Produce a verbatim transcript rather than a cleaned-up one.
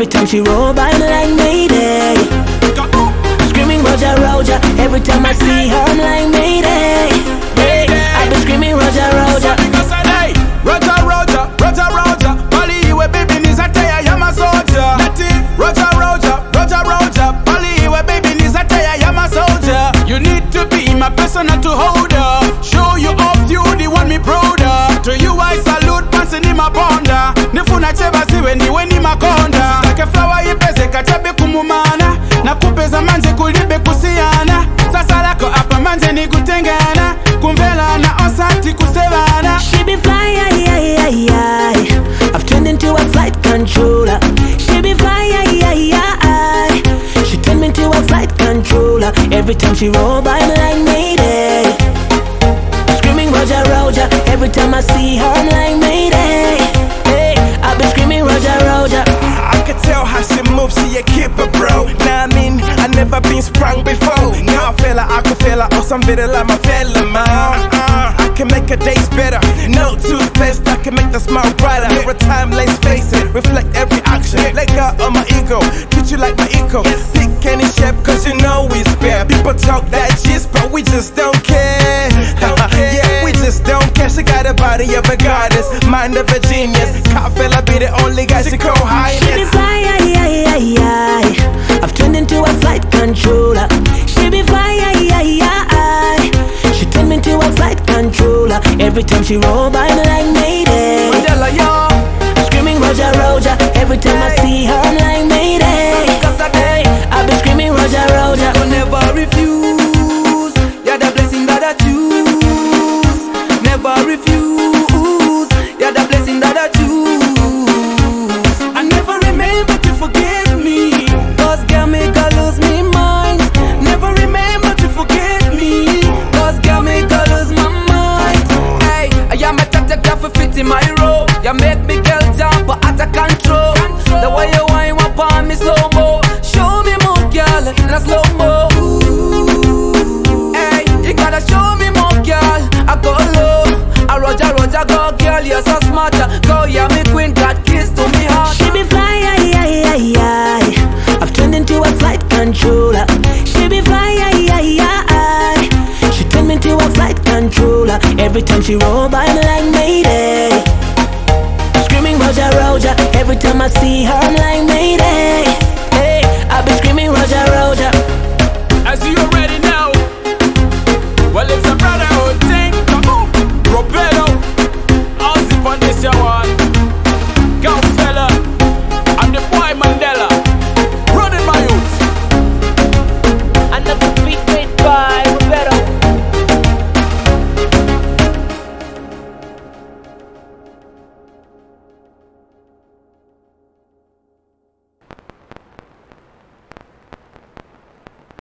every time she roll by me like Mayday. Screaming Roger, Roger, every time I see her I'm like Mayday. Hey, I've been screaming Roger, Roger. Hey, Roger, Roger, Roger, Roger. Bali iwe baby nizateya ya masoja. Roger, Roger, Roger, Roger. Bali iwe baby nizateya ya masoja. You need to be my personal to hold up. Show you off, you the one me proud of. To you I salute, pansi ni mabonda. Nifuna cheba siwe niwe ni makonda. Take flower ipeze kachabe kumumana. Na kupeza manje kulibe kusiana. Sasa lako hapa manje ni kutengana. Kumvela na osati kusevana. She be fly, ay, ay, ay, ay. I've turned into a flight controller. She be fly, ay, ay, ay. She turned me into a flight controller. Every time she roll by me like Mayday. Screaming Roger, Roger, every time I see her I'm like Mayday. Hey, I've been screaming Roger, Roger. I can tell how she moves, she a keeper, bro. Now I mean, I never been sprung before. Now I feel her, I can feel her, or some video like my fella, man. uh, I can make her days better. No toothpaste, I can make the smile brighter. Every time, let's face it, reflect every action. Let go of my ego, treat you like my eco. Pick any shape, cause you know we spare. People talk that shit, but we just don't care. Yeah, we just don't care. She got a body of a goddess, mind of a genius. Can't feel I be the only guy she call highness. She be fly, ay, ay, ay, ay. I've turned into a flight controller. She be fly, ay, ay, ay. She turned me into a flight controller. Every time she roll by me like Mayday. Mandela, yo. Screaming Roger, Roger, every time I see her I'm like Mayday. Hey, I've been screaming Roger, Roger. I'll never refuse. You're the blessing that I choose. Never refuse. You're the blessing that I choose. I never remember to forgive me. Cause girl make her lose me mind. Never remember to forget me. Cause girl make her lose my mind. Hey, I am a tata girl for fit in my role. You make me girl jump but out of control. The way you wind up on me slow mo. Show me more girl in a slow mo. Hey, you gotta show me more girl. I go low. I Roger, Roger, go girl, you're so smart. Go, yeah, me queen, got kiss to me heart. She be fly, ay, ay, ay, ay. I've turned into a flight controller. She be fly, ay, ay, ay. She turned me into a flight controller. Every time she roll by me like Mayday. Screaming Roger, Roger, every time I see her I'm